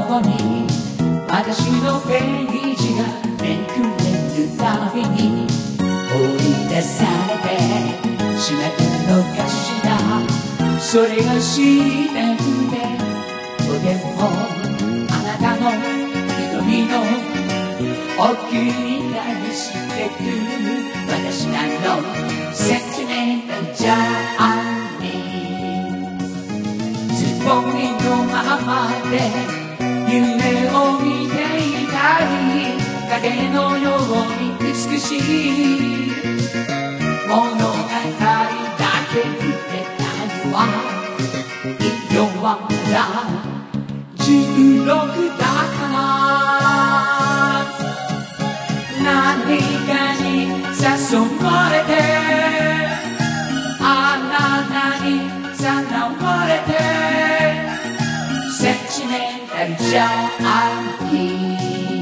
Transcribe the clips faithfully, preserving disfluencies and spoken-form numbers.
ように私のページがめくれるたびに放り出されてしまったのかしら。それが自然でとてもあなたの瞳の奥に返してく私なのセンチメンタルジャーニー。つぼみのままで夢を見ていたり影のように美しい物語だけ触れたのは今はまだじゅうろくだから何かに誘われてあなたにさらわれてセンチメンタルジャーニー。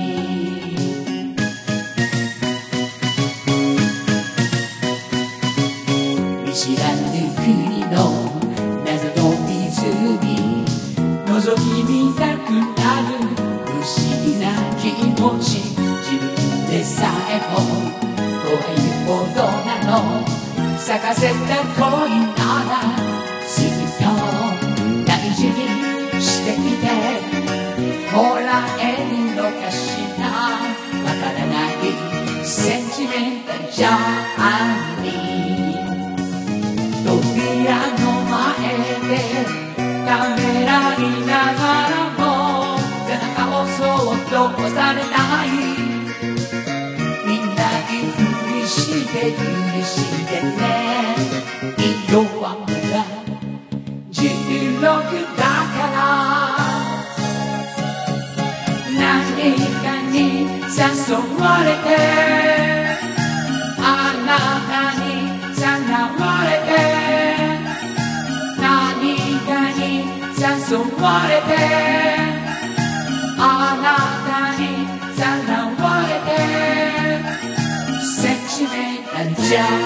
見知らぬ国の謎の湖覗き見たくなる不思議な気持ち自分でさえも怖いほどなの咲かせた恋ならずっと大事にしてきてもらえるのかしら。わからないセンチメンタルジャーニー。扉の前でためらいながらも背中をそっと押されないみんないふりして許してね。今はまだじゅうろくだから何かに誘われてあなたにさらわれて誘われてあなたにさらわれてセンチメンタルジャー